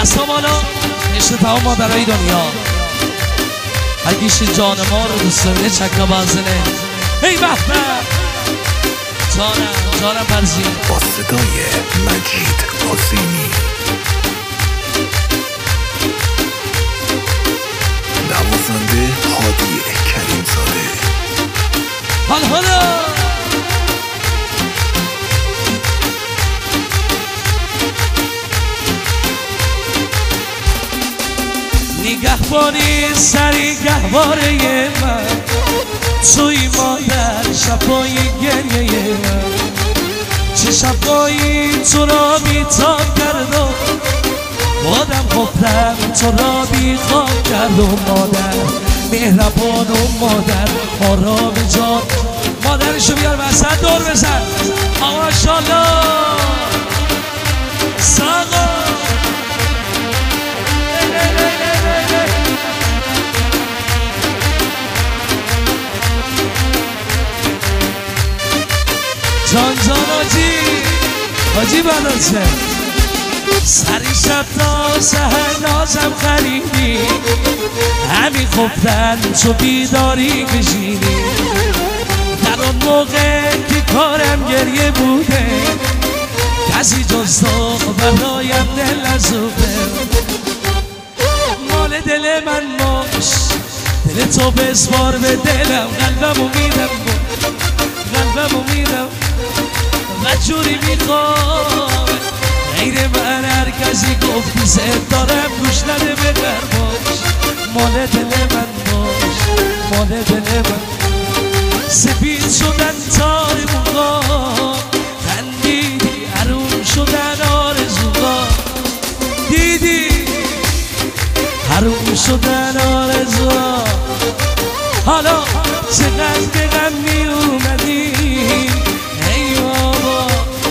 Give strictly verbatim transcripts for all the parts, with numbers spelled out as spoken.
دستا بالا عشق تمام مادرای دنیا. اگیش جان ما رو دوست داره چکه بازنه. هی بحبه جانم جانم پرزی با صدای مجید حسینی نوازنده هادی کریمزاده. حال حالا نگهبانی سری گهواره من توی مادر شبای گریه من چه شبایی تو را بیتاب کردم بادم خفتم تو را بیخواب کردم مادر مهربان و مادر آرام جان مادرشو بیار وسط دور بزن آقا شالله ساقا جان جان آجی آجی باداشه سری شب تا سهر نازم خریدی همین خفتن تو بیداری کشیدی در اون موقع که کارم گریه بوده کسی جز تو برایم دل نزوده مال دل من باش دل تو بسپار به دلم قلبمو میدم قلبمو میدم و جوری میخوام غیر من هر کسی گفتی زد دارم گوش نده به باش مال دل من باش مال دل من سفید شدن تار موقع خندیدی حروم شدن آرزوها دیدی حروم شدن آرزوها حالا چقدر به غم می اومدی ای بابا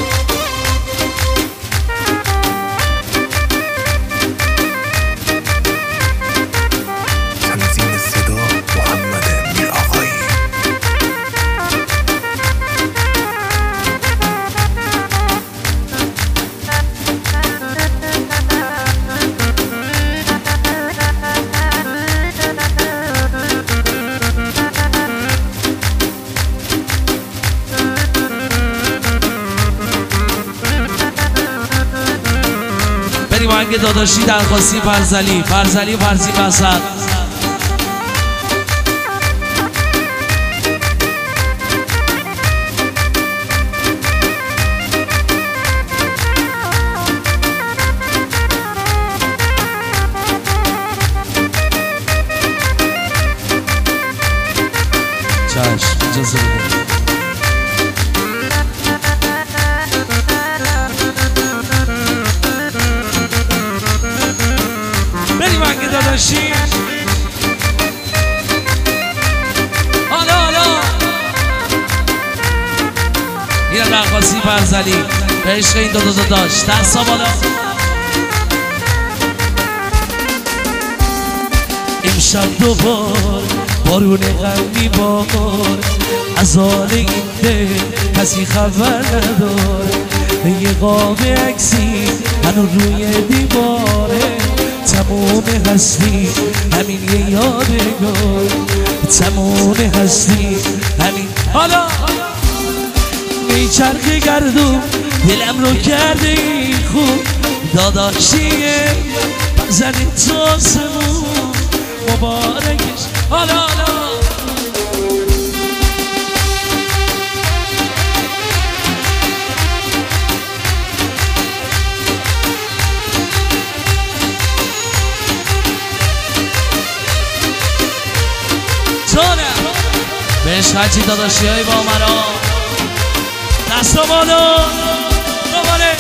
تنظیم صدا محمد میرآقایی. بریم آهنگ داداشی درخواستی فرزلی فرزلی فرزی بسد چشم اجازه بده بریم آهنگ داداشی حالا حالا این درخواستی فرزلی به عشق این دو دو داشت دستا بالا امشب دوبار بارون غم میبار از حال این دل کسی خبر ندار یه قاب عکسی هنو روی دیواره تموم هستی همین یه یادگار تموم هستی همین حالا میچرخ گردون دلم رو کرده این خوب داداشیه بزنی تو سمون مبارکش حالا حالا جانم بهش حجی داداشی های با مرا دستا بالا دوباره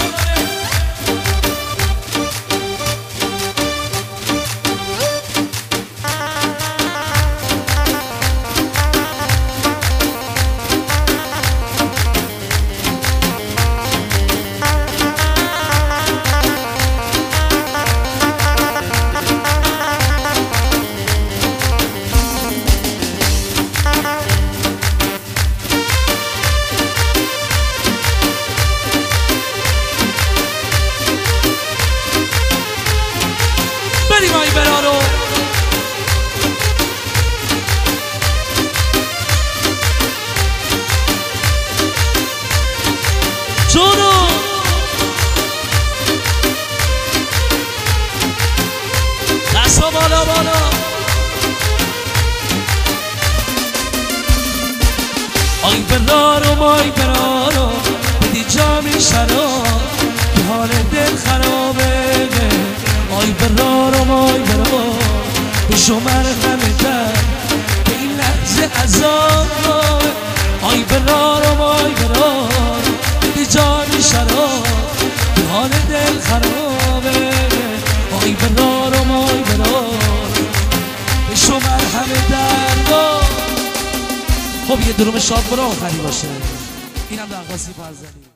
مای برارو بدی جامی شراب که حال دل خرابه آی برارو مای برارو به شمر خمیدن به این لحظه عذاب آی برارو مای برارو بدی جامی شراب که حال دل خرابه آی برارو مای برارو به شمر همه دردا. خب یه دروم شاد برو آخری باشه. اینم درخواستی فرزندی.